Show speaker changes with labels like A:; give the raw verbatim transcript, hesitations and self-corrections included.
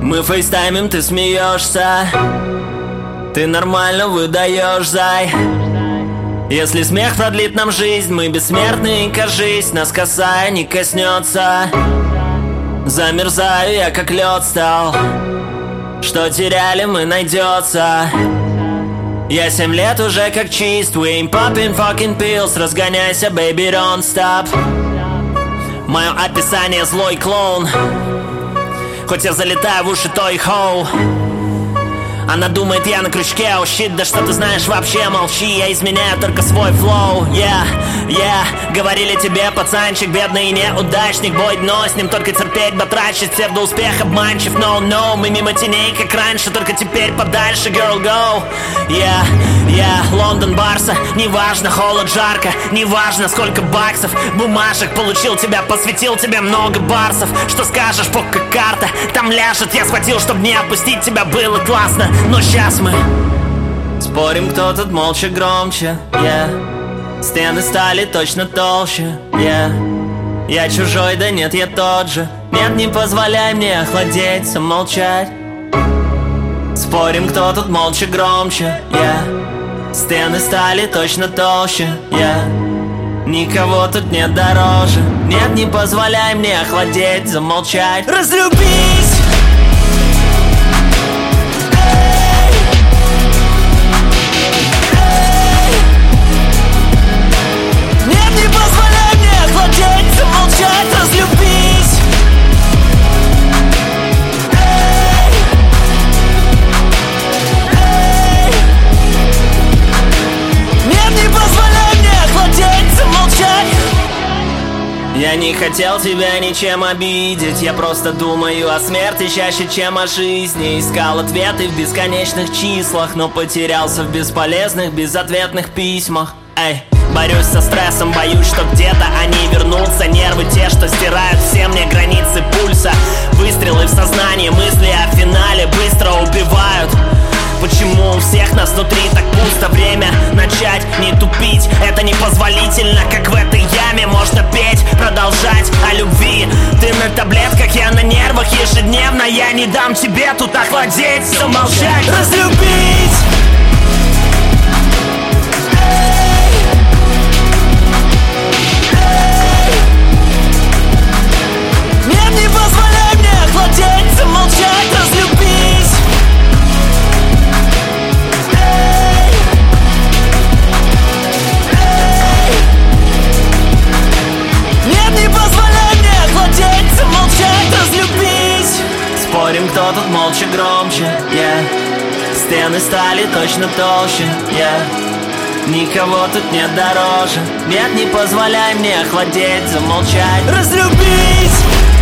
A: Мы фейстаймим, ты смеешься. Ты нормально выдаешь, зай. Если смех продлит нам жизнь, мы бессмертны, кажись, нас касая не коснется. Замерзаю я, как лед стал. Что теряли, мы найдется. Я семь лет уже как чист. We ain't popping fucking pills. Разгоняйся, baby, don't stop. Мое описание злой клоун. Хоть я залетаю в уши той хоу. Она думает, я на крючке, о oh щит, да что ты знаешь вообще, молчи. Я изменяю только свой флоу, yeah, yeah. Говорили тебе, пацанчик, бедный и неудачник. Бой дно, с ним только терпеть, батрачить. Псевдоуспех обманчив, no, no. Мы мимо теней, как раньше, только теперь подальше, girl, go. Yeah, yeah, Лондон, Барса, неважно, холод, жарко. Неважно, сколько баксов, бумажек получил тебя, посвятил тебе много барсов. Что скажешь, пока-карта там ляжет. Я схватил, чтобы не отпустить тебя, было классно. Но сейчас мы спорим, кто тут молча громче, yeah. Стены стали точно толще, yeah. Я чужой, да нет, я тот же. Нет, не позволяй мне охладеть, замолчать. Спорим, кто тут молча громче, yeah. Стены стали точно толще, yeah. Никого тут нет дороже. Нет, не позволяй мне охладеть, замолчать. Разлюбись! Разлюбись! Эй! Эй! Нет, не позволяй мне охладеть, замолчать. Я не хотел тебя ничем обидеть. Я просто думаю о смерти чаще, чем о жизни. Искал ответы в бесконечных числах, но потерялся в бесполезных, безответных письмах. Эй! Борюсь со стрессом, боюсь, что где-то они вернутся. Нервы те, что стирают все мне границы пульса. Выстрелы в сознание, мысли о финале быстро убивают. Почему у всех нас внутри так пусто? Время начать, не тупить. Это непозволительно, как в этой яме. Можно петь, продолжать о любви. Ты на таблетках, я на нервах ежедневно. Я не дам тебе тут охладеть, замолчать, разлюбить. Замолчать, разлюбись. Эй! Эй! Нет, не позволяй мне охладеть, замолчать, разлюбись. Спорим, кто тут молча громче, yeah. Стены стали точно толще, yeah. Никого тут нет дороже. Нет, не позволяй мне охладеть, замолчать, разлюбись.